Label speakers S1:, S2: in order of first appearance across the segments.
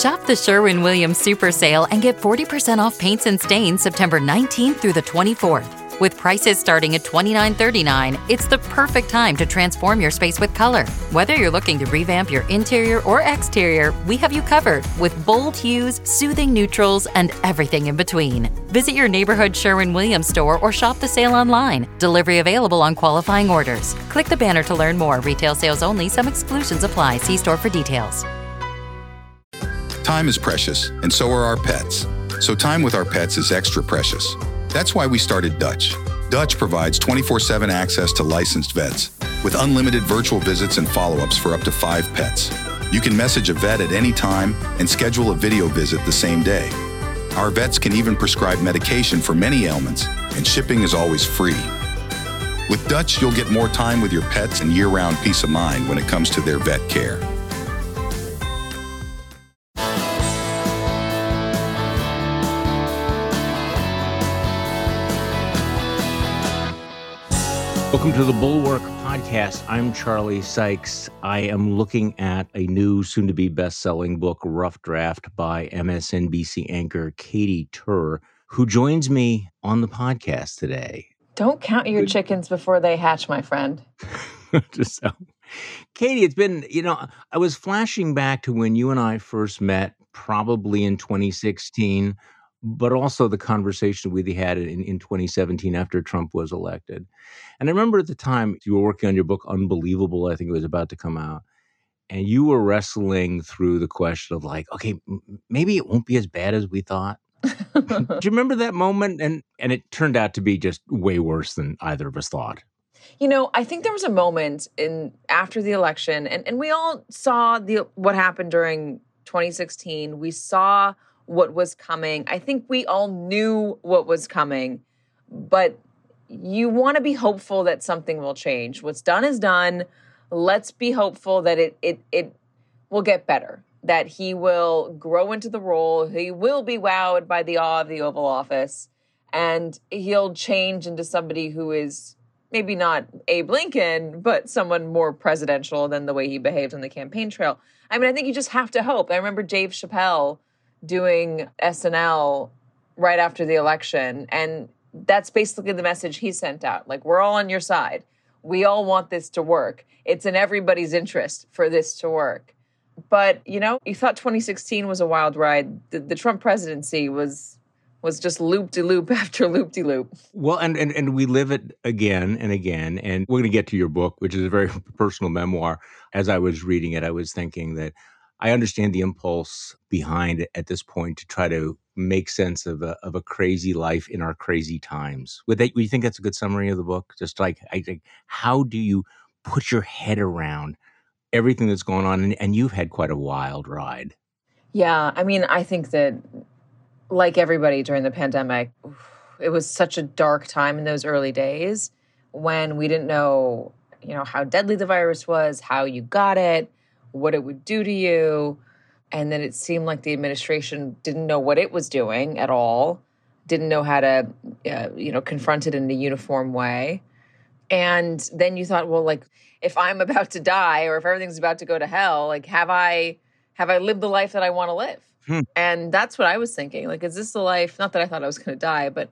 S1: Shop the Sherwin-Williams Super Sale and get 40% off paints and stains September 19th through the 24th. With prices starting at $29.39, it's the perfect time to transform your space with color. Whether you're looking to revamp your interior or exterior, we have you covered with bold hues, soothing neutrals, and everything in between. Visit your neighborhood Sherwin-Williams store or shop the sale online. Delivery available on qualifying orders. Click the banner to learn more. Retail sales only. Some exclusions apply. See store for details.
S2: Time is precious, and so are our pets. So time with our pets is extra precious. That's why we started Dutch. Dutch provides 24/7 access to licensed vets with unlimited virtual visits and follow-ups for up to 5 pets. You can message a vet at any time and schedule a video visit the same day. Our vets can even prescribe medication for many ailments, and shipping is always free. With Dutch, you'll get more time with your pets and year-round peace of mind when it comes to their vet care.
S3: Welcome to the Bulwark Podcast. I'm Charlie Sykes. I am looking at a new, soon-to-be best-selling book, Rough Draft, by MSNBC anchor Katy Tur, who joins me on the podcast today.
S4: Don't count your chickens before they hatch, my friend.
S3: Katy, it's been, I was flashing back to when you and I first met, probably in 2016, but also the conversation we had in 2017 after Trump was elected. And I remember at the time you were working on your book, Unbelievable, I think it was about to come out, and you were wrestling through the question of like, okay, maybe it won't be as bad as we thought. Do you remember that moment? And it turned out to be just way worse than either of us thought.
S4: I think there was a moment after the election, and we all saw what happened during 2016. We saw what was coming. I think we all knew what was coming, but you want to be hopeful that something will change. What's done is done. Let's be hopeful that it will get better, that he will grow into the role. He will be wowed by the awe of the Oval Office, and he'll change into somebody who is maybe not Abe Lincoln, but someone more presidential than the way he behaved on the campaign trail. I mean, I think you just have to hope. I remember Dave Chappelle doing SNL right after the election, and that's basically the message he sent out. Like, we're all on your side. We all want this to work. It's in everybody's interest for this to work. But, you thought 2016 was a wild ride. The Trump presidency was just loop-de-loop after loop-de-loop.
S3: Well, and we live it again and again. And we're going to get to your book, which is a very personal memoir. As I was reading it, I was thinking that I understand the impulse behind it at this point to try to make sense of a crazy life in our crazy times. Would you think that's a good summary of the book? Just like, I think, how do you put your head around everything that's going on? And you've had quite a wild ride.
S4: Yeah, I mean, I think that like everybody during the pandemic, it was such a dark time in those early days when we didn't know, how deadly the virus was, how you got it, what it would do to you. And then it seemed like the administration didn't know what it was doing at all, didn't know how to, confront it in a uniform way. And then you thought, well, like, if I'm about to die or if everything's about to go to hell, like, have I lived the life that I want to live? And that's what I was thinking. Like, is this the life? Not that I thought I was going to die, but,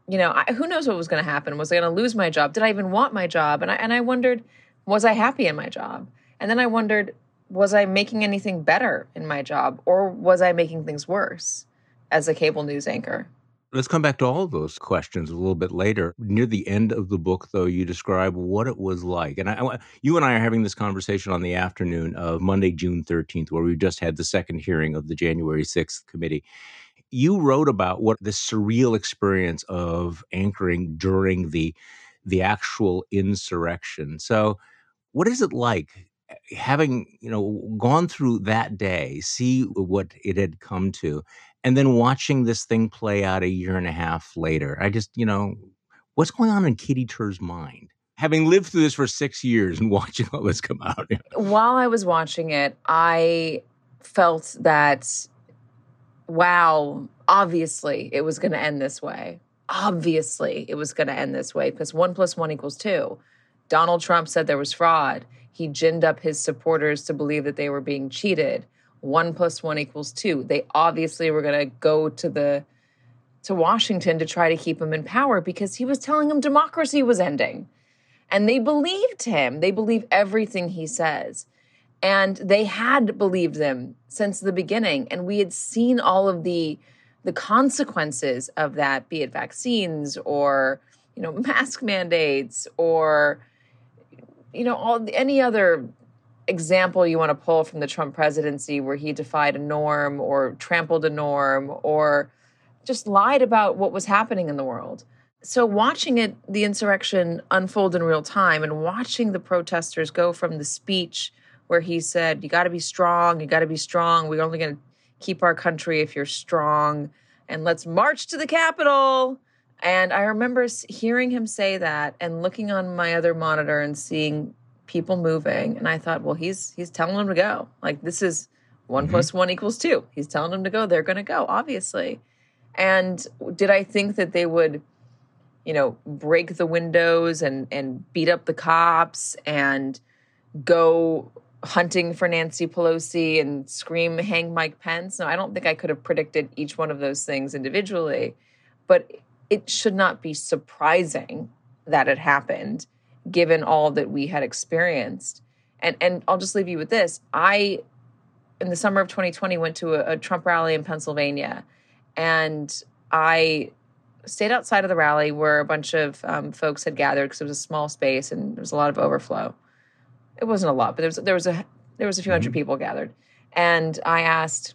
S4: who knows what was going to happen? Was I going to lose my job? Did I even want my job? And I wondered, was I happy in my job? And then I wondered, was I making anything better in my job, or was I making things worse as a cable news anchor?
S3: Let's come back to all of those questions a little bit later. Near the end of the book, though, you describe what it was like. And you and I are having this conversation on the afternoon of Monday, June 13th, where we just had the second hearing of the January 6th committee. You wrote about what the surreal experience of anchoring during the actual insurrection. So what is it like having, gone through that day, see what it had come to, and then watching this thing play out a year and a half later? I just, what's going on in Katy Tur's mind? Having lived through this for 6 years and watching all this come out.
S4: While I was watching it, I felt that, wow, obviously it was going to end this way. Obviously it was going to end this way because 1 + 1 = 2. Donald Trump said there was fraud. He ginned up his supporters to believe that they were being cheated. 1 + 1 = 2. They obviously were going to go to Washington to try to keep him in power because he was telling them democracy was ending. And they believed him. They believe everything he says. And they had believed them since the beginning. And we had seen all of the consequences of that, be it vaccines or, mask mandates or, any other example you want to pull from the Trump presidency where he defied a norm or trampled a norm or just lied about what was happening in the world. So watching the insurrection unfold in real time and watching the protesters go from the speech where he said, you got to be strong, we're only going to keep our country if you're strong, and let's march to the Capitol. And I remember hearing him say that and looking on my other monitor and seeing people moving. And I thought, well, he's telling them to go. Like, this is 1 + 1 = 2. He's telling them to go. They're going to go, obviously. And did I think that they would, break the windows and beat up the cops and go hunting for Nancy Pelosi and scream, hang Mike Pence? No, I don't think I could have predicted each one of those things individually. But it should not be surprising that it happened, given all that we had experienced. And I'll just leave you with this. In the summer of 2020, went to a Trump rally in Pennsylvania. And I stayed outside of the rally where a bunch of folks had gathered because it was a small space and there was a lot of overflow. It wasn't a lot, but there was a few hundred people gathered. And I asked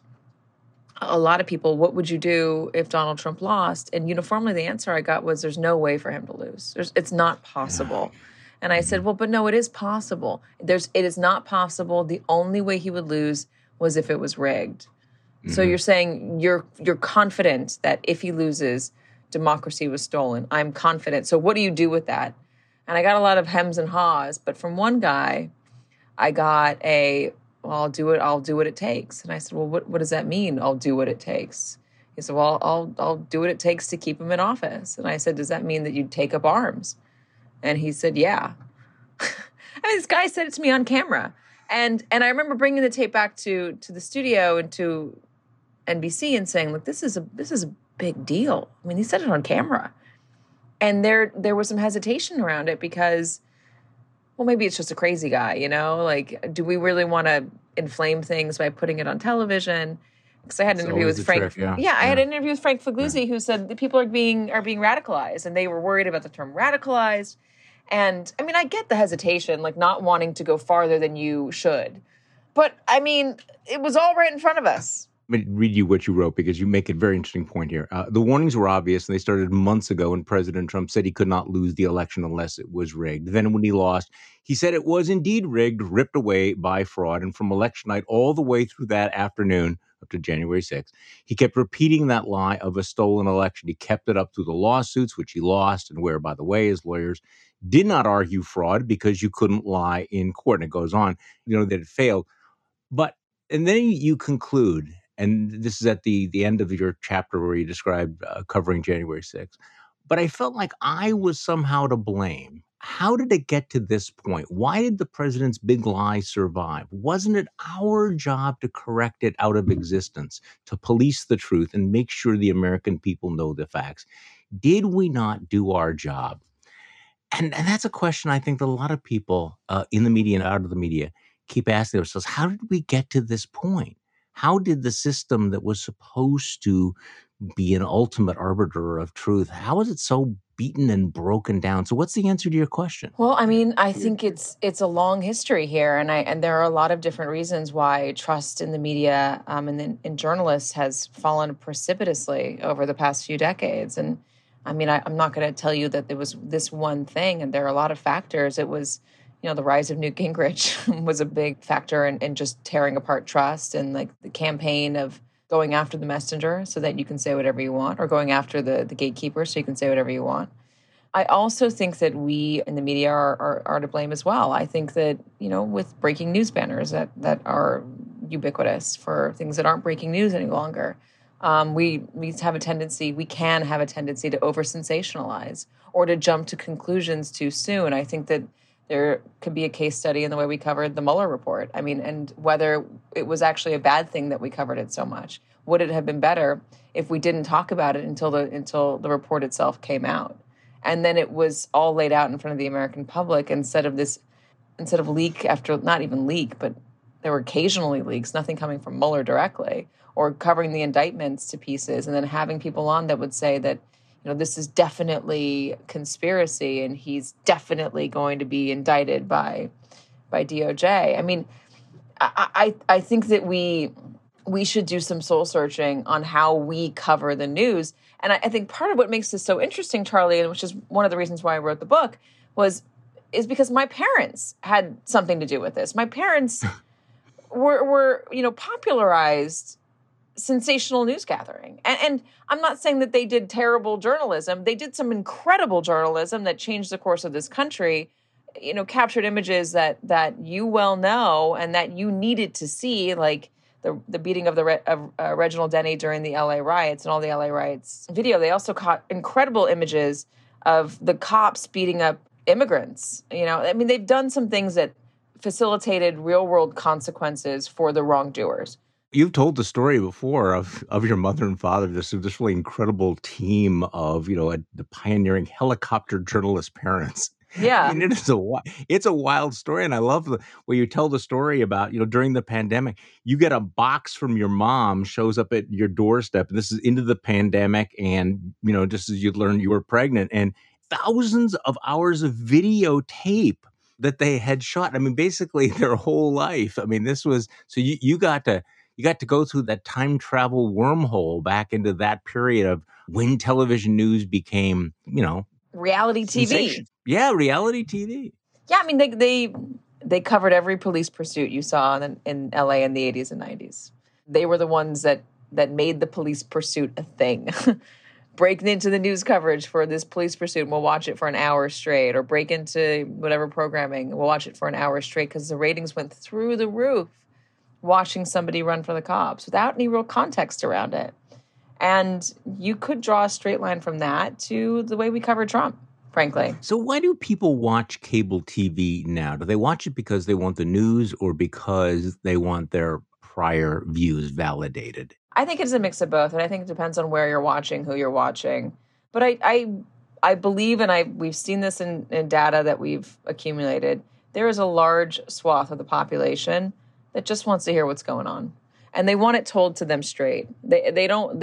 S4: a lot of people, what would you do if Donald Trump lost? And uniformly, the answer I got was, there's no way for him to lose. It's not possible. And I said, well, but no, it is possible. It is not possible. The only way he would lose was if it was rigged. So you're saying you're confident that if he loses, democracy was stolen. I'm confident. So what do you do with that? And I got a lot of hems and haws. But from one guy, I got I'll do what it takes. And I said, well, what does that mean? I'll do what it takes. He said, well, I'll do what it takes to keep him in office. And I said, does that mean that you'd take up arms? And he said, yeah. This guy said it to me on camera. And I remember bringing the tape back to the studio and to NBC and saying, look, this is a big deal. I mean, he said it on camera. And there was some hesitation around it because, well, maybe it's just a crazy guy, Like, do we really want to inflame things by putting it on television? Because I had an interview with Frank. I had an interview with Frank Figliuzzi who said that people are being radicalized, and they were worried about the term radicalized. And I mean, I get the hesitation, like not wanting to go farther than you should. But I mean, it was all right in front of us.
S3: Let me read you what you wrote because you make a very interesting point here. The warnings were obvious, and they started months ago when President Trump said he could not lose the election unless it was rigged. Then when he lost, he said it was indeed rigged, ripped away by fraud. And from election night all the way through that afternoon up to January 6th, he kept repeating that lie of a stolen election. He kept it up through the lawsuits, which he lost, and where, by the way, his lawyers did not argue fraud because you couldn't lie in court. And it goes on, that it failed. And then you conclude, and this is at the end of your chapter where you described covering January 6th. But I felt like I was somehow to blame. How did it get to this point? Why did the president's big lie survive? Wasn't it our job to correct it out of existence, to police the truth and make sure the American people know the facts? Did we not do our job? And that's a question I think that a lot of people in the media and out of the media keep asking themselves, how did we get to this point? How did the system that was supposed to be an ultimate arbiter of truth, how is it so beaten and broken down? So what's the answer to your question?
S4: Well, I mean, I think it's a long history here, and there are a lot of different reasons why trust in the media and in journalists has fallen precipitously over the past few decades. And I mean, I'm not going to tell you that there was this one thing, and there are a lot of factors. It was, the rise of Newt Gingrich was a big factor in just tearing apart trust, and like the campaign of going after the messenger so that you can say whatever you want, or going after the gatekeeper so you can say whatever you want. I also think that we in the media are to blame as well. I think that, with breaking news banners that are ubiquitous for things that aren't breaking news any longer, we can have a tendency to over-sensationalize or to jump to conclusions too soon. I think that there could be a case study in the way we covered the Mueller report. I mean, and whether it was actually a bad thing that we covered it so much. Would it have been better if we didn't talk about it until the report itself came out? And then it was all laid out in front of the American public instead of leak after, not even leak, but there were occasionally leaks, nothing coming from Mueller directly, or covering the indictments to pieces, and then having people on that would say that, this is definitely conspiracy and he's definitely going to be indicted by DOJ. I mean, I think that we should do some soul searching on how we cover the news. And I think part of what makes this so interesting, Charlie, and which is one of the reasons why I wrote the book, is because my parents had something to do with this. My parents were popularized sensational news gathering. And I'm not saying that they did terrible journalism. They did some incredible journalism that changed the course of this country, captured images that you well know and that you needed to see, like the beating of Reginald Denny during the LA riots and all the LA riots video. They also caught incredible images of the cops beating up immigrants. They've done some things that facilitated real world consequences for the wrongdoers.
S3: You've told the story before of your mother and father, this really incredible team of, the pioneering helicopter journalist parents.
S4: Yeah.
S3: I mean, it's a wild story. And I love where you tell the story about, during the pandemic, you get a box from your mom, shows up at your doorstep. And this is into the pandemic. And, just as you'd learned you were pregnant, and thousands of hours of videotape that they had shot. I mean, basically their whole life. I mean, this was, so you got to go through that time travel wormhole back into that period of when television news became,
S4: reality TV.
S3: Sensation. Yeah, reality TV.
S4: Yeah, I mean, they covered every police pursuit you saw in LA in the 80s and 90s. They were the ones that made the police pursuit a thing. Break into the news coverage for this police pursuit, and we'll watch it for an hour straight, or break into whatever programming, and we'll watch it for an hour straight because the ratings went through the roof watching somebody run for the cops without any real context around it. And you could draw a straight line from that to the way we cover Trump, frankly.
S3: So why do people watch cable TV now? Do they watch it because they want the news or because they want their prior views validated?
S4: I think it's a mix of both, and I think it depends on where you're watching, who you're watching. But I believe, and we've seen this in data that we've accumulated, there is a large swath of the population that just wants to hear what's going on, and they want it told to them straight. They don't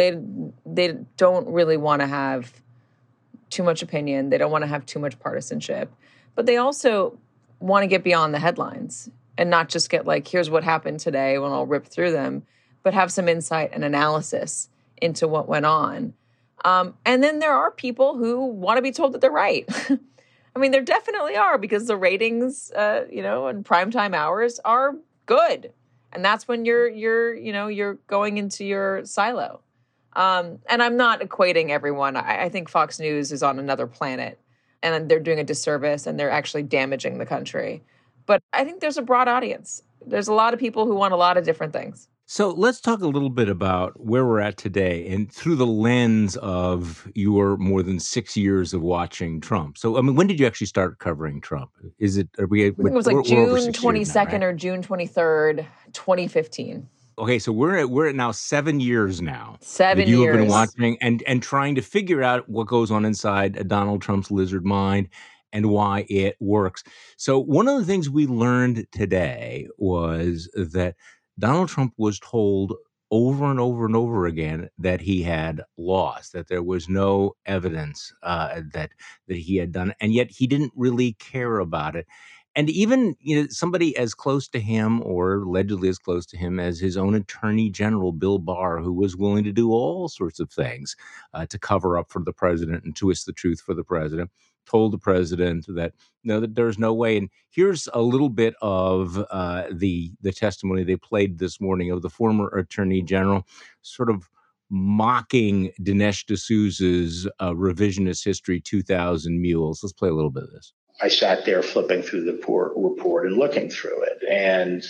S4: really want to have too much opinion. They don't want to have too much partisanship, but they also want to get beyond the headlines and not just get like, here's what happened today when I'll rip through them, but have some insight and analysis into what went on. And then there are people who want to be told that they're right. I mean, there definitely are, because the ratings, in primetime hours are good. And that's when you're going into your silo. And I'm not equating everyone. I think Fox News is on another planet, and they're doing a disservice, and they're actually damaging the country. But I think there's a broad audience. There's a lot of people who want a lot of different things.
S3: So let's talk a little bit about where we're at today and through the lens of your more than 6 years of watching Trump. So, I mean, when did you actually start covering Trump? I think it was
S4: like June 22nd now, right? Or June 23rd, 2015.
S3: Okay, so we're at now 7 years now.
S4: 7 years.
S3: You have been watching and trying to figure out what goes on inside Donald Trump's lizard mind and why it works. So one of the things we learned today was that Donald Trump was told over and over and over again that he had lost, that there was no evidence that he had done, and yet he didn't really care about it. And even somebody as close to him, or allegedly as close to him as his own Attorney General, Bill Barr, who was willing to do all sorts of things to cover up for the president and twist the truth for the president, told the president that that there's no way. And here's a little bit of the testimony they played this morning of the former Attorney General, sort of mocking Dinesh D'Souza's revisionist history, 2,000 Mules. Let's play a little bit of this.
S5: I sat there flipping through the report and looking through it. And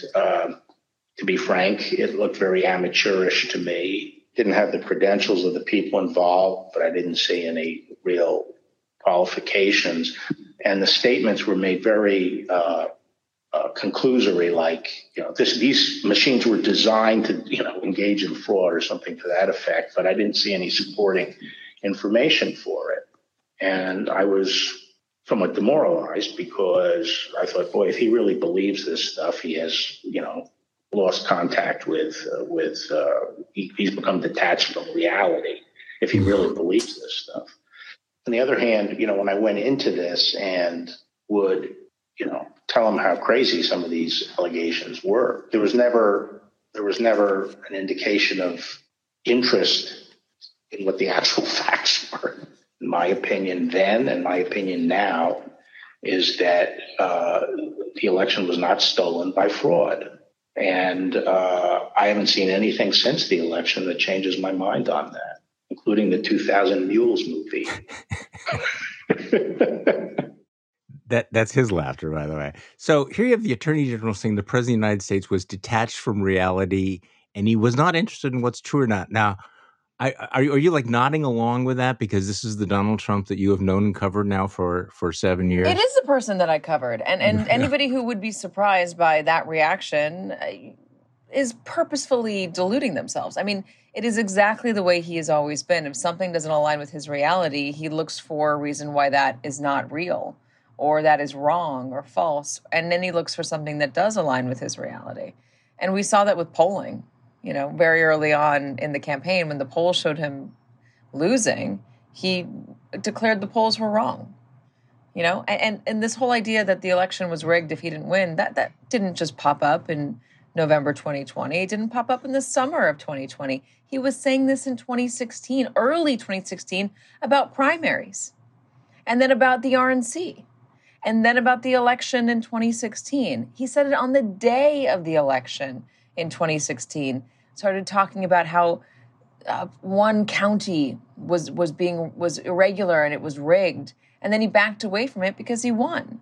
S5: to be frank, it looked very amateurish to me. Didn't have the credentials of the people involved, but I didn't see any real qualifications, and the statements were made very conclusory, like, these machines were designed to, engage in fraud or something to that effect, but I didn't see any supporting information for it. And I was somewhat demoralized because I thought, boy, if he really believes this stuff, he has, lost contact with he's become detached from reality if he really believes this stuff. On the other hand, when I went into this and would, tell him how crazy some of these allegations were, there was never an indication of interest in what the actual facts were. In my opinion then, and my opinion now, is that the election was not stolen by fraud. And I haven't seen anything since the election that changes my mind on that, including the 2000 Mules movie.
S3: That's his laughter, by the way. So here you have the Attorney General saying the President of the United States was detached from reality and he was not interested in what's true or not. Now, are you like nodding along with that because this is the Donald Trump that you have known and covered now for 7 years?
S4: It is the person that I covered. And anybody who would be surprised by that reaction is purposefully deluding themselves. I mean, it is exactly the way he has always been. If something doesn't align with his reality, he looks for a reason why that is not real, or that is wrong or false. And then he looks for something that does align with his reality. And we saw that with polling, very early on in the campaign when the polls showed him losing, he declared the polls were wrong. And this whole idea that the election was rigged if he didn't win, that didn't just pop up in November 2020. It didn't pop up in the summer of 2020. He was saying this in 2016, early 2016, about primaries, and then about the RNC. And then about the election in 2016. He said it on the day of the election in 2016. Started talking about how one county was irregular and it was rigged, and then he backed away from it because he won.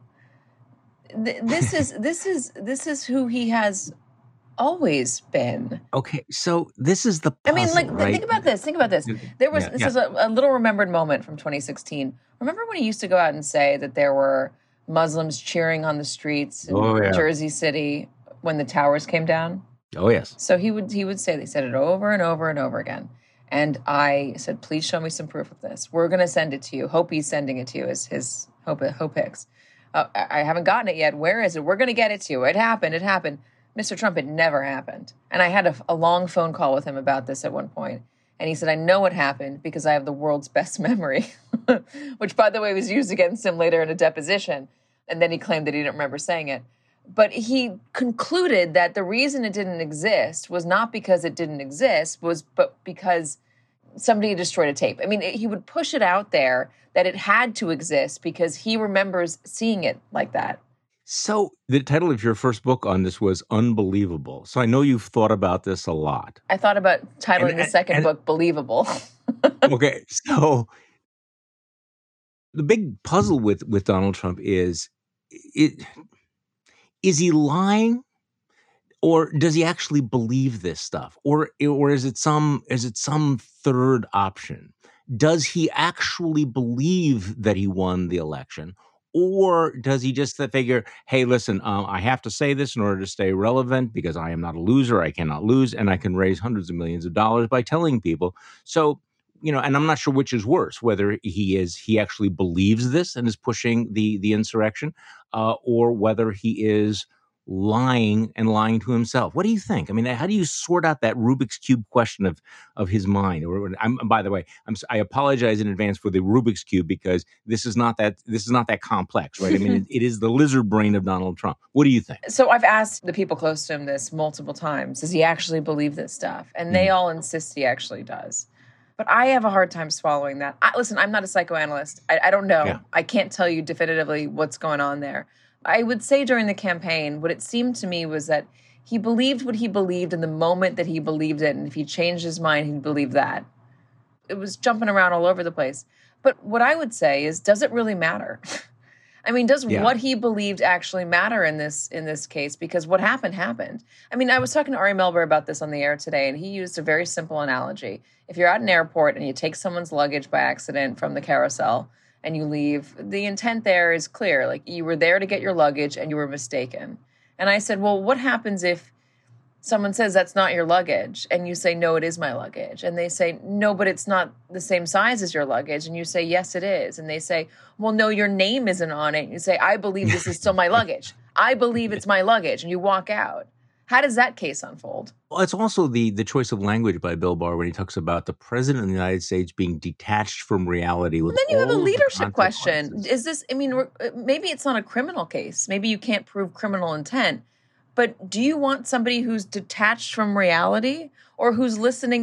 S4: This is who he has always been.
S3: Okay, so this is the puzzle, right?
S4: Think about this. This is a little remembered moment from 2016. Remember when he used to go out and say that there were Muslims cheering on the streets in Jersey City when the towers came down?
S3: Oh, yes.
S4: So he would say, they said it over and over and over again. And I said, please show me some proof of this. We're going to send it to you. Hopi's sending it to you as his Hope Hicks. I haven't gotten it yet. Where is it? We're going to get it to you. It happened. Mr. Trump, it never happened. And I had a long phone call with him about this at one point. And he said, I know it happened because I have the world's best memory, which, by the way, was used against him later in a deposition. And then he claimed that he didn't remember saying it. But he concluded that the reason it didn't exist was not because it didn't exist, but because somebody destroyed a tape. I mean, he would push it out there that it had to exist because he remembers seeing it like that.
S3: So the title of your first book on this was Unbelievable. So I know you've thought about this a lot.
S4: I thought about titling the second book Believable.
S3: Okay, so the big puzzle with Donald Trump is he lying, or does he actually believe this stuff, or is it some third option? Does he actually believe that he won the election? Or does he just figure, hey, listen, I have to say this in order to stay relevant because I am not a loser, I cannot lose, and I can raise hundreds of millions of dollars by telling people. So, and I'm not sure which is worse, whether he actually believes this and is pushing the insurrection, or whether he is lying to himself. What do you think? I mean, how do you sort out that Rubik's Cube question of his mind? By the way, I apologize in advance for the Rubik's Cube because this is not that complex, right? I mean, it is the lizard brain of Donald Trump. What do you think?
S4: So I've asked the people close to him this multiple times. Does he actually believe this stuff? And they all insist he actually does. But I have a hard time swallowing that. Listen, I'm not a psychoanalyst. I don't know. Yeah. I can't tell you definitively what's going on there. I would say during the campaign, what it seemed to me was that he believed what he believed in the moment that he believed it. And if he changed his mind, he'd believe that. It was jumping around all over the place. But what I would say is, does it really matter? I mean, does what he believed actually matter in this case? Because what happened. I mean, I was talking to Ari Melber about this on the air today, and he used a very simple analogy. If you're at an airport and you take someone's luggage by accident from the carousel, and you leave, the intent there is clear. Like, you were there to get your luggage and you were mistaken. And I said, well, what happens if someone says that's not your luggage and you say, no, it is my luggage? And they say, no, but it's not the same size as your luggage. And you say, yes, it is. And they say, well, no, your name isn't on it. And you say, I believe this is still my luggage. I believe it's my luggage. And you walk out. How does that case unfold?
S3: Well, it's also the choice of language by Bill Barr when he talks about the president of the United States being detached from reality. With
S4: then you have a
S3: all of the
S4: leadership question.
S3: consequences.
S4: Is this, I mean, maybe it's not a criminal case. Maybe you can't prove criminal intent. But do you want somebody who's detached from reality, or who's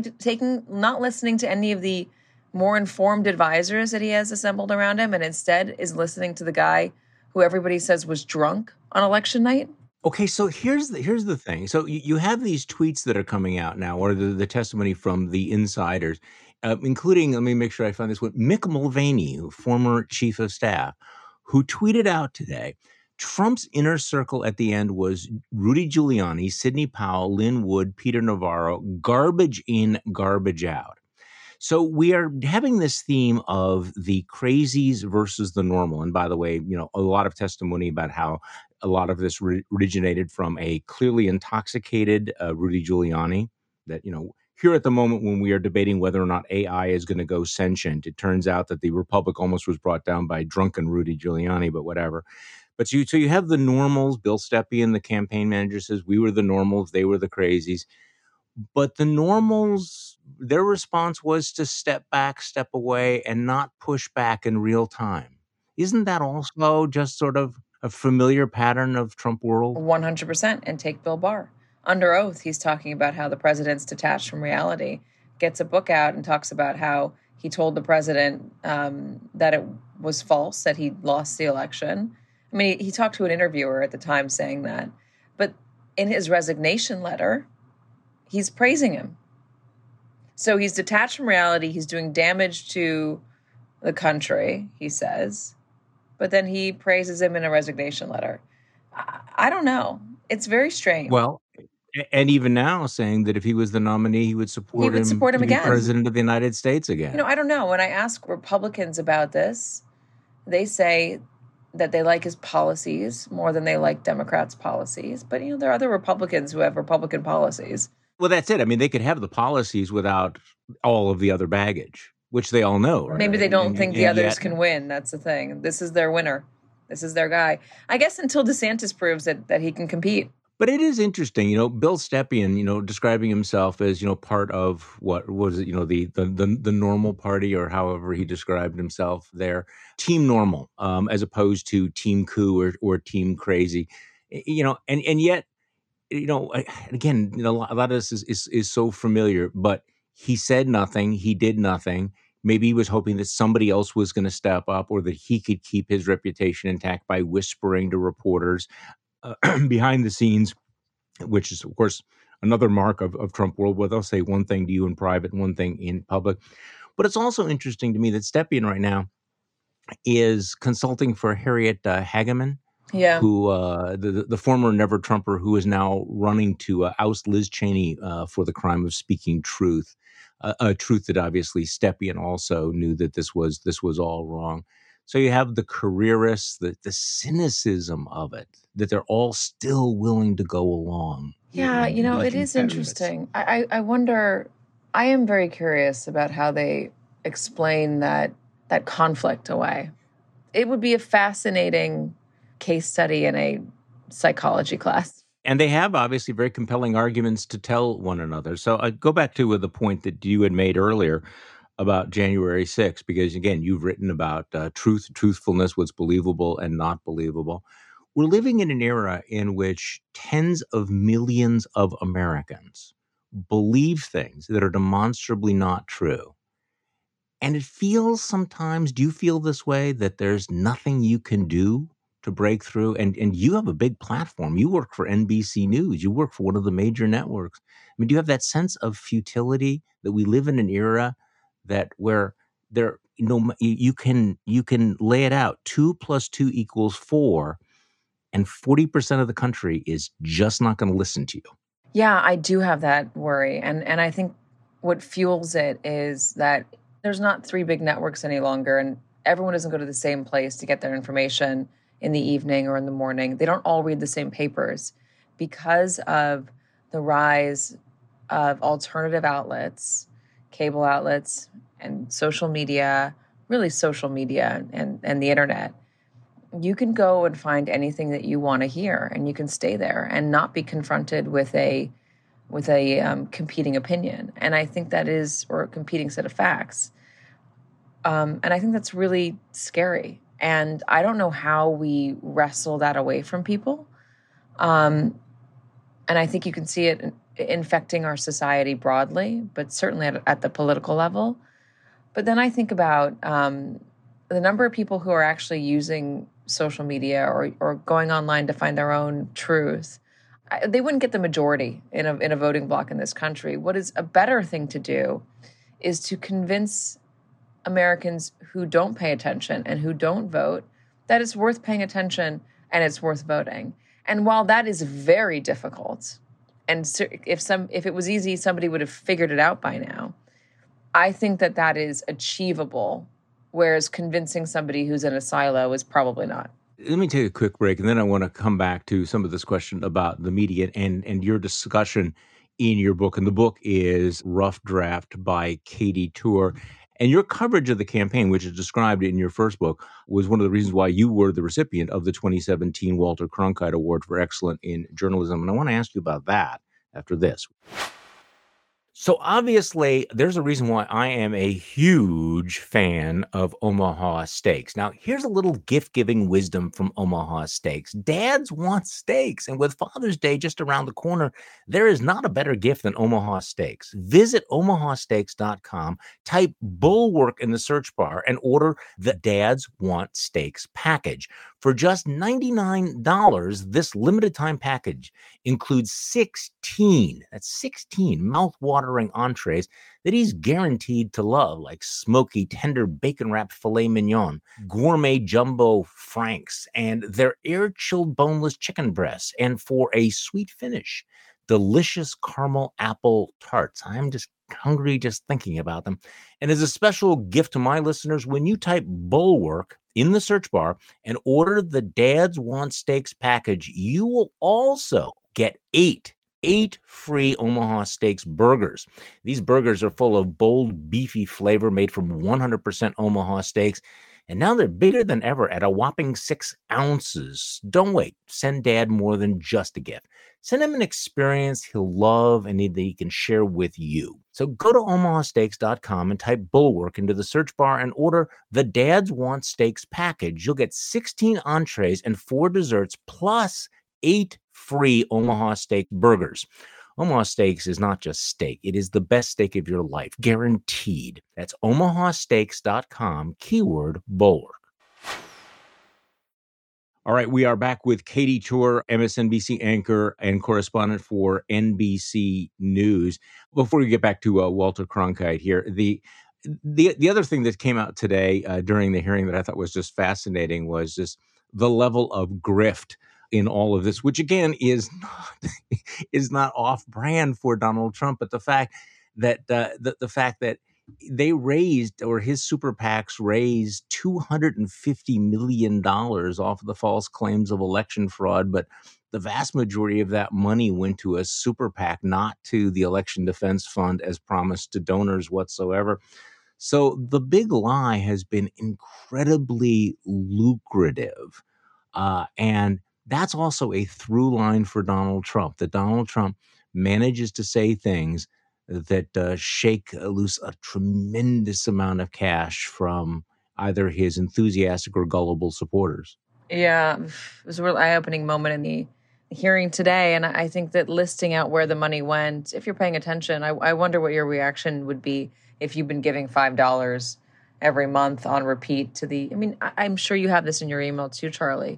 S4: not listening to any of the more informed advisors that he has assembled around him, and instead is listening to the guy who everybody says was drunk on election night?
S3: Okay, so here's the thing. So you have these tweets that are coming out now, or the testimony from the insiders, including, let me make sure I find this one, Mick Mulvaney, former chief of staff, who tweeted out today, Trump's inner circle at the end was Rudy Giuliani, Sidney Powell, Lynn Wood, Peter Navarro, garbage in, garbage out. So we are having this theme of the crazies versus the normal. And by the way, a lot of testimony about how a lot of this originated from a clearly intoxicated Rudy Giuliani that, here at the moment when we are debating whether or not AI is going to go sentient, it turns out that the Republic almost was brought down by drunken Rudy Giuliani, but whatever. But so you have the normals. Bill Stepien, the campaign manager, says we were the normals, they were the crazies. But the normals, their response was to step back, step away, and not push back in real time. Isn't that also just sort of a familiar pattern of Trump world?
S4: 100%. And take Bill Barr. Under oath, he's talking about how the president's detached from reality, gets a book out and talks about how he told the president that it was false, that he lost the election. I mean, he talked to an interviewer at the time saying that. But in his resignation letter, he's praising him. So he's detached from reality. He's doing damage to the country, he says. But then he praises him in a resignation letter. I don't know. It's very strange.
S3: Well, and even now saying that if he was the nominee, he would support him
S4: to be
S3: again. President of the United States again.
S4: I don't know. When I ask Republicans about this, they say that they like his policies more than they like Democrats' policies. But, there are other Republicans who have Republican policies.
S3: Well, that's it. I mean, they could have the policies without all of the other baggage, which they all know. Right?
S4: Maybe they don't think the others can win. That's the thing. This is their winner. This is their guy. I guess until DeSantis proves that he can compete.
S3: But it is interesting, Bill Stepien, describing himself as, part of what was it, the normal party, or however he described himself there, Team Normal, as opposed to Team Coup or Team Crazy, and yet, again, a lot of this is so familiar, but he said nothing, he did nothing. Maybe he was hoping that somebody else was going to step up, or that he could keep his reputation intact by whispering to reporters behind the scenes, which is, of course, another mark of Trump world, where they'll say one thing to you in private and one thing in public. But it's also interesting to me that Stepien right now is consulting for Harriet Hageman, who the former Never Trumper, who is now running to oust Liz Cheney for the crime of speaking truth, a truth that obviously Stepien also knew that this was all wrong. So you have the careerists, the cynicism of it, that they're all still willing to go along.
S4: Yeah, it is interesting. I wonder, I am very curious about how they explain that conflict away. It would be a fascinating case study in a psychology class.
S3: And they have obviously very compelling arguments to tell one another. So I go back to the point that you had made earlier about January 6th, because again, you've written about truthfulness, what's believable and not believable. We're living in an era in which tens of millions of Americans believe things that are demonstrably not true. And it feels sometimes, do you feel this way, that there's nothing you can do to break through? And you have a big platform. You work for NBC News. You work for one of the major networks. I mean, do you have that sense of futility that we live in an era that where there, you can lay it out, 2 + 2 = 4, and 40% of the country is just not going to listen to you?
S4: Yeah, I do have that worry. And I think what fuels it is that there's not 3 big networks any longer. And everyone doesn't go to the same place to get their information in the evening or in the morning. They don't all read the same papers because of the rise of alternative outlets, cable outlets, and social media, really social media and the internet. You can go and find anything that you want to hear, and you can stay there and not be confronted with a competing opinion. And I think that is, or a competing set of facts. And I think that's really scary. And I don't know how we wrestle that away from people. And I think you can see it infecting our society broadly, but certainly at the political level. But then I think about the number of people who are actually using social media or going online to find their own truth. They wouldn't get the majority in a voting bloc in this country. What is a better thing to do is to convince Americans who don't pay attention and who don't vote that it's worth paying attention and it's worth voting. And while that is very difficult, and if it was easy, somebody would have figured it out by now, I think that is achievable, whereas convincing somebody who's in a silo is probably not.
S3: Let me take a quick break, and then I want to come back to some of this question about the media and your discussion in your book. And the book is Rough Draft by Katy Tur. And your coverage of the campaign, which is described in your first book, was one of the reasons why you were the recipient of the 2017 Walter Cronkite Award for Excellence in Journalism. And I want to ask you about that after this. So obviously, there's a reason why I am a huge fan of Omaha Steaks. Now, here's a little gift-giving wisdom from Omaha Steaks. Dads want steaks, and with Father's Day just around the corner, there is not a better gift than Omaha Steaks. Visit omahasteaks.com, type Bulwark in the search bar, and order the Dads Want Steaks package. For just $99, this limited-time package includes 16 mouth-watering entrees that he's guaranteed to love, like smoky, tender, bacon-wrapped filet mignon, gourmet jumbo franks, and their air-chilled boneless chicken breasts. And for a sweet finish, delicious caramel apple tarts. I'm just hungry just thinking about them. And as a special gift to my listeners, when you type Bulwark in the search bar and order the Dads Want Steaks package, you will also get eight free Omaha Steaks burgers. These burgers are full of bold, beefy flavor made from 100% Omaha steaks. And now they're bigger than ever at a whopping 6 ounces. Don't wait. Send Dad more than just a gift. Send him an experience he'll love and that he can share with you. So go to omahasteaks.com and type Bulwark into the search bar and order the Dads Want Steaks package. You'll get 16 entrees and 4 desserts plus 8 free Omaha Steak burgers. Omaha Steaks is not just steak. It is the best steak of your life, guaranteed. That's omahasteaks.com, keyword Bulwark. All right, we are back with Katy Tur, MSNBC anchor and correspondent for NBC News. Before we get back to Walter Cronkite here, the other thing that came out today during the hearing that I thought was just fascinating was just the level of grift in all of this, which again is not off-brand for Donald Trump, but the fact that the fact that they raised, or his super PACs raised $250 million off of the false claims of election fraud, but the vast majority of that money went to a super PAC, not to the Election Defense Fund as promised to donors whatsoever. So the big lie has been incredibly lucrative, and that's also a through line for Donald Trump, that Donald Trump manages to say things that shake loose a tremendous amount of cash from either his enthusiastic or gullible supporters.
S4: Yeah, it was a real eye-opening moment in the hearing today. And I think that listing out where the money went, if you're paying attention, I wonder what your reaction would be if you've been giving $5 every month on repeat to I'm sure you have this in your email too, Charlie.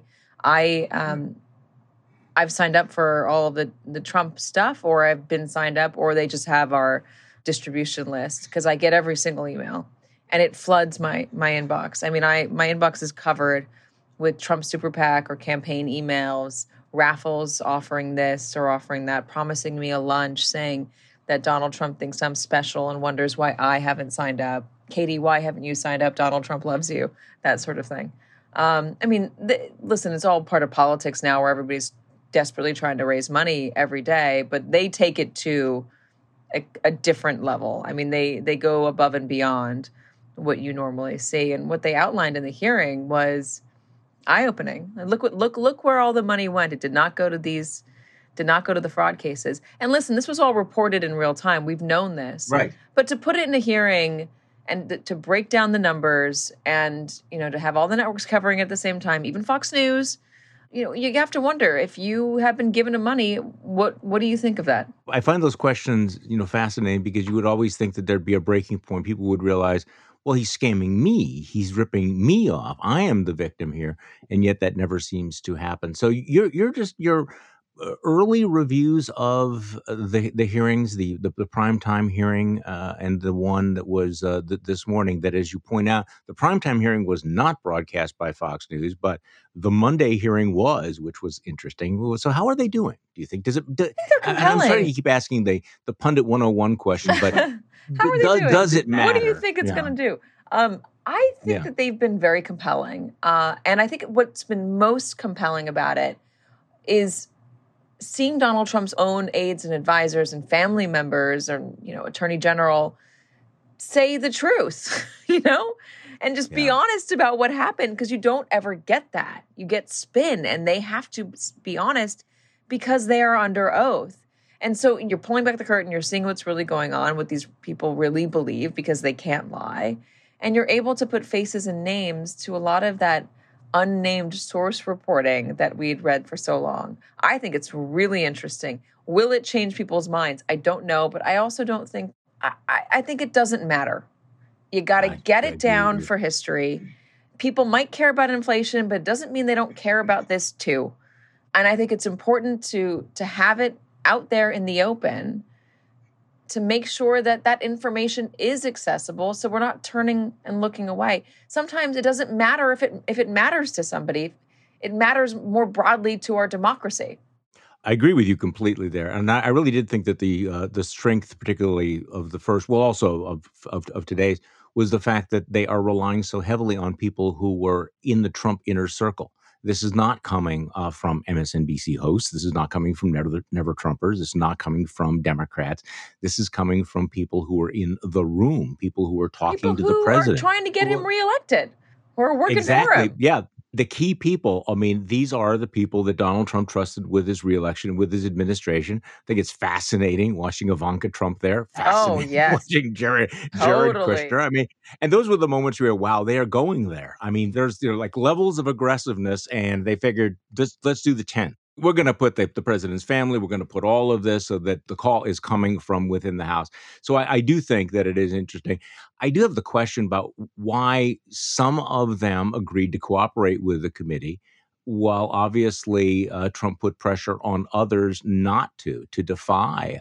S4: I've signed up for all of the Trump stuff, or I've been signed up, or they just have our distribution list, because I get every single email and it floods my inbox. My inbox is covered with Trump Super PAC or campaign emails, raffles offering this or offering that, promising me a lunch, saying that Donald Trump thinks I'm special and wonders why I haven't signed up. Katie, why haven't you signed up? Donald Trump loves you, that sort of thing. Listen, it's all part of politics now where everybody's desperately trying to raise money every day, but they take it to a different level. I mean, they go above and beyond what you normally see. And what they outlined in the hearing was eye-opening. And look where all the money went. It did not go to the fraud cases. And listen, this was all reported in real time. We've known this.
S3: Right.
S4: But to put it in a hearing and to break down the numbers and, to have all the networks covering it at the same time, even Fox News, you have to wonder, if you have been given the money, what do you think of that?
S3: I find those questions, fascinating, because you would always think that there'd be a breaking point. People would realize, well, he's scamming me. He's ripping me off. I am the victim here. And yet that never seems to happen. So your early reviews of the hearings, the primetime hearing, and the one that was this morning, that, as you point out, the primetime hearing was not broadcast by Fox News, but the Monday hearing was, which was interesting. So how are they doing? Do you think?
S4: I think they're compelling.
S3: I'm sorry to keep asking the Pundit 101 question, but
S4: how are they doing?
S3: Does it matter?
S4: What do you think it's going to do? I think that they've been very compelling. And I think what's been most compelling about it is seeing Donald Trump's own aides and advisors and family members or, Attorney General say the truth, and just be honest about what happened, because you don't ever get that. You get spin, and they have to be honest because they are under oath. And so you're pulling back the curtain, you're seeing what's really going on, what these people really believe, because they can't lie. And you're able to put faces and names to a lot of that unnamed source reporting that we'd read for so long. I think it's really interesting. Will it change people's minds? I don't know, but I also don't think, I think it doesn't matter. You got to get it down for history. People might care about inflation, but it doesn't mean they don't care about this too. And I think it's important to have it out there in the open to make sure that that information is accessible, so we're not turning and looking away. Sometimes it doesn't matter if it matters to somebody. It matters more broadly to our democracy.
S3: I agree with you completely there, and I really did think that the strength, particularly of the first, well, also of today's, was the fact that they are relying so heavily on people who were in the Trump inner circle. This is not coming from MSNBC hosts. This is not coming from Never Trumpers. This is not coming from Democrats. This is coming from people who are in the room, people who are talking to the president.
S4: Who are trying to get him reelected, who are working for him.
S3: Yeah. The key people, these are the people that Donald Trump trusted with his reelection, with his administration. I think it's fascinating watching Ivanka Trump there. Fascinating watching Jared Kushner. And those were the moments where, wow, they are going there. There's like levels of aggressiveness, and they figured, let's do the 10. We're going to put the president's family, we're going to put all of this so that the call is coming from within the House. So I do think that it is interesting. I do have the question about why some of them agreed to cooperate with the committee, while obviously Trump put pressure on others not to defy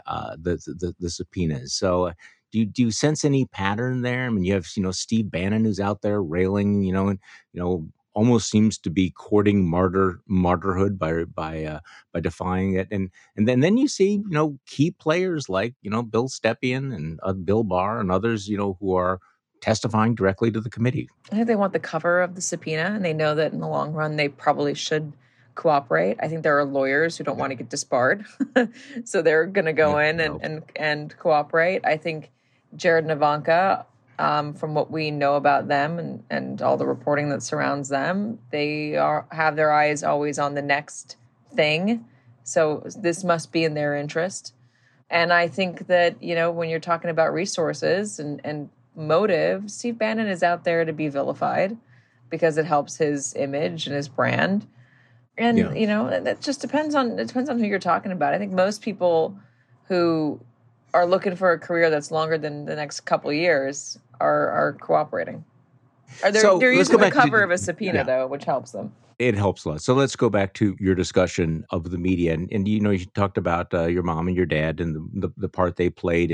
S3: the subpoenas. So do you sense any pattern there? You have Steve Bannon, who's out there railing, and almost seems to be courting martyrhood by defying it, and then you see key players like Bill Stepien and Bill Barr and others who are testifying directly to the committee.
S4: I think they want the cover of the subpoena, and they know that in the long run they probably should cooperate. I think there are lawyers who don't want to get disbarred, so they're going to go in and cooperate. I think Jared and Ivanka, from what we know about them and all the reporting that surrounds them, they have their eyes always on the next thing. So this must be in their interest. And I think that, when you're talking about resources and motive, Steve Bannon is out there to be vilified because it helps his image and his brand. And, that just depends on who you're talking about. I think most people who are looking for a career that's longer than the next couple of years are cooperating. They're using the cover of a subpoena, though, which helps them.
S3: It helps a lot. So let's go back to your discussion of the media. And you talked about your mom and your dad and the part they played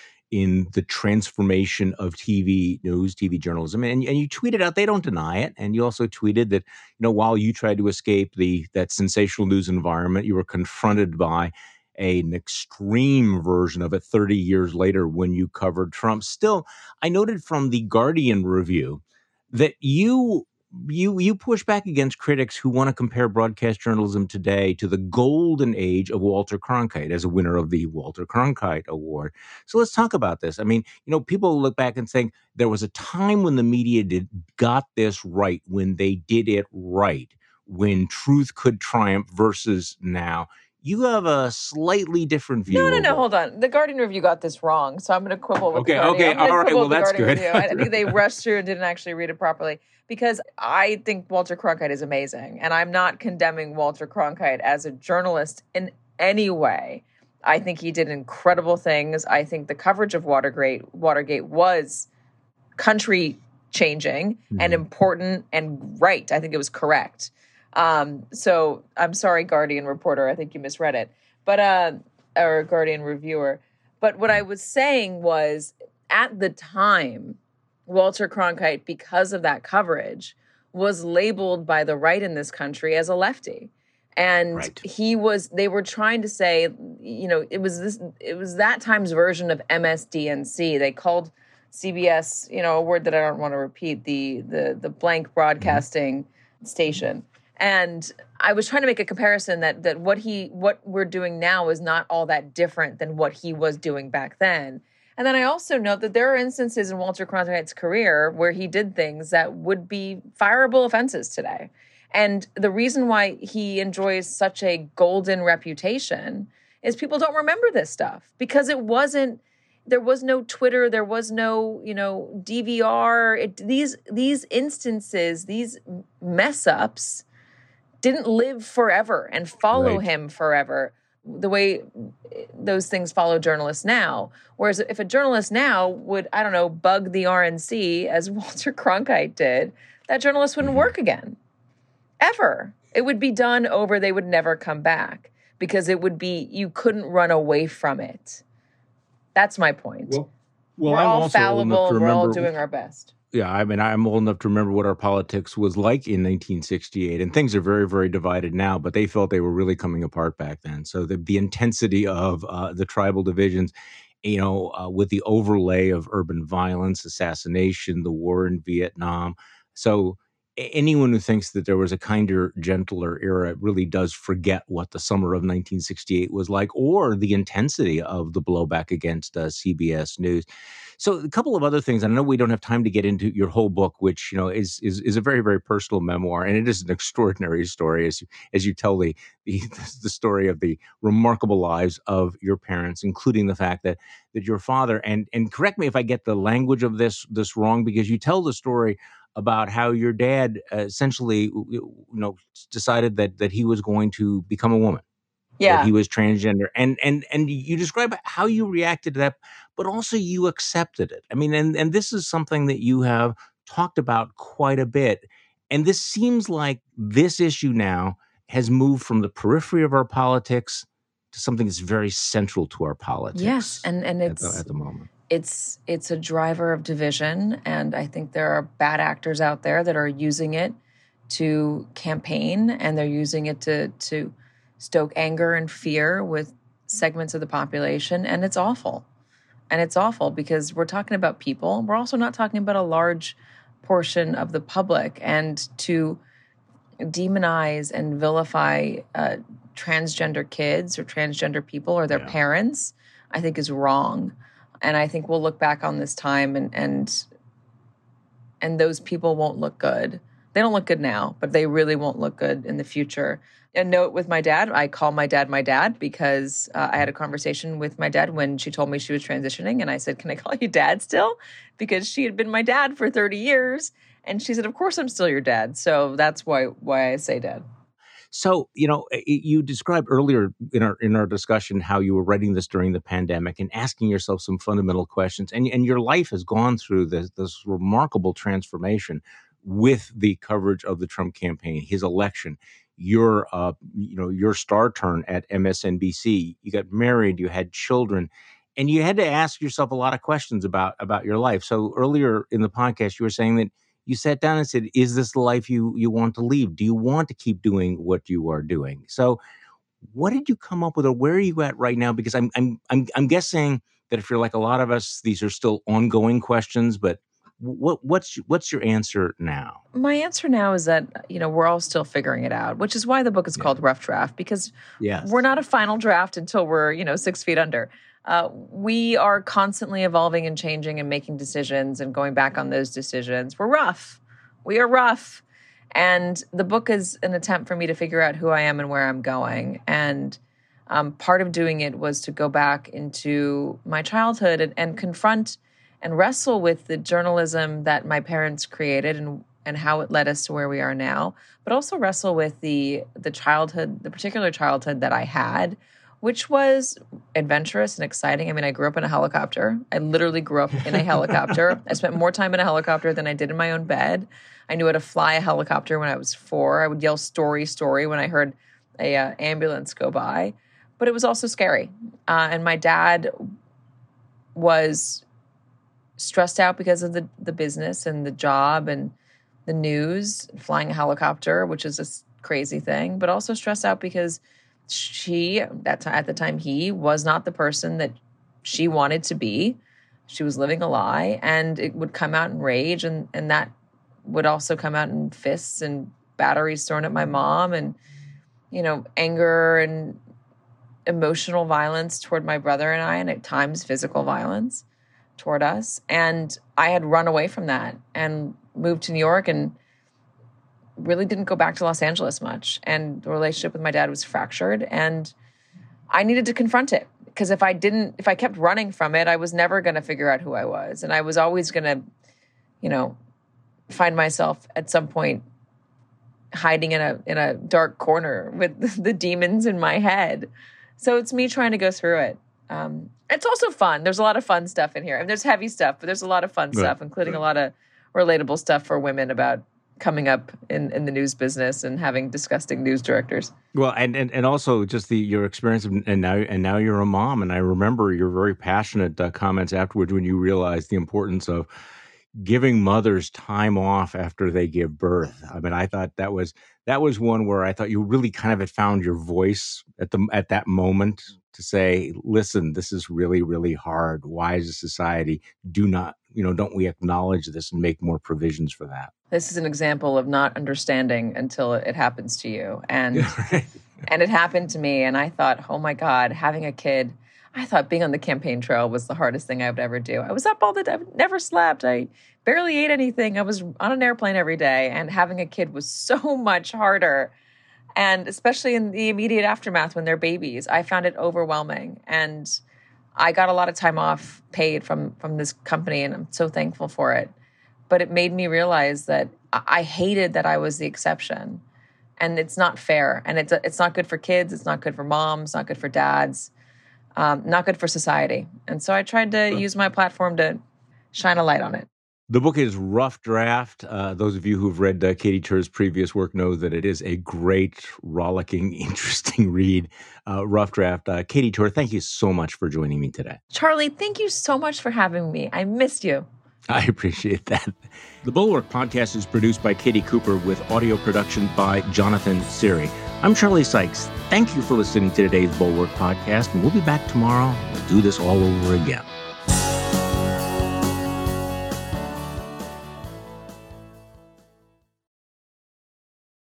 S3: in the transformation of TV news, TV journalism. And you tweeted out, they don't deny it. And you also tweeted that, while you tried to escape that sensational news environment, you were confronted by an extreme version of it 30 years later when you covered Trump. Still, I noted from the Guardian review that you push back against critics who want to compare broadcast journalism today to the golden age of Walter Cronkite as a winner of the Walter Cronkite Award. So let's talk about this. I mean, people look back and think there was a time when the media got this right, when they did it right, when truth could triumph versus now. You have a slightly different view.
S4: No, hold on. The Guardian Review got this wrong, so I'm going to quibble with the Guardian.
S3: Okay, all right, well, that's good.
S4: I think they rushed through and didn't actually read it properly, because I think Walter Cronkite is amazing, and I'm not condemning Walter Cronkite as a journalist in any way. I think he did incredible things. I think the coverage of Watergate was country-changing and important and right. I think it was correct. So I'm sorry, Guardian reporter, I think you misread it, or Guardian reviewer. But what I was saying was, at the time, Walter Cronkite, because of that coverage, was labeled by the right in this country as a lefty. And right. They were trying to say, it was that time's version of MSDNC. They called CBS, a word that I don't want to repeat, the blank broadcasting station. And I was trying to make a comparison that what we're doing now is not all that different than what he was doing back then. And then I also note that there are instances in Walter Cronkite's career where he did things that would be fireable offenses today. And the reason why he enjoys such a golden reputation is people don't remember this stuff, because there was no Twitter, there was no, DVR. These instances, these mess ups didn't live forever and follow him forever the way those things follow journalists now. Whereas if a journalist now would, bug the RNC as Walter Cronkite did, that journalist wouldn't work again. Ever. It would be done over. They would never come back, because you couldn't run away from it. That's my point.
S3: Well,
S4: we're all fallible. We're all doing our best.
S3: Yeah, I mean, I'm old enough to remember what our politics was like in 1968, and things are very, very divided now, but they felt they were really coming apart back then. So the intensity of the tribal divisions, with the overlay of urban violence, assassination, the war in Vietnam. So anyone who thinks that there was a kinder, gentler era really does forget what the summer of 1968 was like, or the intensity of the blowback against CBS News. So a couple of other things. I know we don't have time to get into your whole book, which is a very, very personal memoir, and it is an extraordinary story as you tell the story of the remarkable lives of your parents, including the fact that your father, and correct me if I get the language of this wrong, because you tell the story about how your dad essentially decided that he was going to become a woman.
S4: Yeah.
S3: That he was transgender. And you describe how you reacted to that, but also you accepted it. I mean, and this is something that you have talked about quite a bit. And this seems like this issue now has moved from the periphery of our politics to something that's very central to our politics.
S4: Yes, and it's
S3: at the moment.
S4: It's a driver of division, and I think there are bad actors out there that are using it to campaign, and they're using it to stoke anger and fear with segments of the population, and it's awful. And it's awful because we're talking about people. We're also not talking about a large portion of the public, and to demonize and vilify transgender kids or transgender people or their parents, I think is wrong. And I think we'll look back on this time and those people won't look good. They don't look good now, but they really won't look good in the future. A note with my dad, I call my dad because I had a conversation with my dad when she told me she was transitioning. And I said, can I call you dad still? Because she had been my dad for 30 years. And she said, of course I'm still your dad. So that's why I say dad.
S3: So, you described earlier in our discussion how you were writing this during the pandemic and asking yourself some fundamental questions. And your life has gone through this remarkable transformation with the coverage of the Trump campaign, his election, your star turn at MSNBC. You got married, you had children, and you had to ask yourself a lot of questions about your life. So earlier in the podcast, you were saying that you sat down and said, is this the life you want to lead? Do you want to keep doing what you are doing? So What did you come up with, or where are you at right now? Because I'm guessing that if you're like a lot of us, these are still ongoing questions. But what's your answer now?
S4: My answer now is that, we're all still figuring it out, which is why the book is called Rough Draft, because we're not a final draft until we're, 6 feet under. We are constantly evolving and changing and making decisions and going back on those decisions. We're rough. We are rough. And the book is an attempt for me to figure out who I am and where I'm going. And part of doing it was to go back into my childhood and confront and wrestle with the journalism that my parents created and how it led us to where we are now, but also wrestle with the childhood, the particular childhood that I had, which was adventurous and exciting. I mean, I grew up in a helicopter. I literally grew up in a helicopter. I spent more time in a helicopter than I did in my own bed. I knew how to fly a helicopter when I was 4. I would yell story, story when I heard a ambulance go by. But it was also scary. And my dad was stressed out because of the business and the job and the news, flying a helicopter, which is a crazy thing, but also stressed out because at the time, he was not the person that she wanted to be. She was living a lie, and it would come out in rage, and that would also come out in fists and batteries thrown at my mom and, anger and emotional violence toward my brother and I, and at times physical violence toward us. And I had run away from that and moved to New York and really didn't go back to Los Angeles much. And the relationship with my dad was fractured, and I needed to confront it, because if I kept running from it, I was never going to figure out who I was. And I was always going to, find myself at some point hiding in a dark corner with the demons in my head. So it's me trying to go through it. It's also fun. There's a lot of fun stuff in here. And there's heavy stuff, but there's a lot of fun stuff, including a lot of relatable stuff for women about coming up in the news business and having disgusting news directors. Well,
S3: and also just your experience, and now you're a mom. And I remember your very passionate comments afterwards when you realized the importance of giving mothers time off after they give birth. I mean, I thought that was one where I thought you really kind of had found your voice at that moment to say, listen, this is really, really hard. Why as a society don't we acknowledge this and make more provisions for that?
S4: This is an example of not understanding until it happens to you. And and it happened to me, and I thought, oh my God, having a kid, I thought being on the campaign trail was the hardest thing I would ever do. I was up all the time, never slept. I barely ate anything. I was on an airplane every day, and having a kid was so much harder. And especially in the immediate aftermath when they're babies, I found it overwhelming. And I got a lot of time off paid from this company, and I'm so thankful for it. But it made me realize that I hated that I was the exception. And it's not fair. And it's not good for kids. It's not good for moms. Not good for dads. Not good for society. And so I tried to use my platform to shine a light on it.
S3: The book is Rough Draft. Those of you who've read Katy Tur's previous work know that it is a great, rollicking, interesting read. Rough Draft. Katy Tur, thank you so much for joining me today.
S4: Charlie, thank you so much for having me. I missed you.
S3: I appreciate that. The Bulwark podcast is produced by Katie Cooper with audio production by Jonathan Siri. I'm Charlie Sykes. Thank you for listening to today's Bulwark podcast, and we'll be back tomorrow. We'll do this all over again.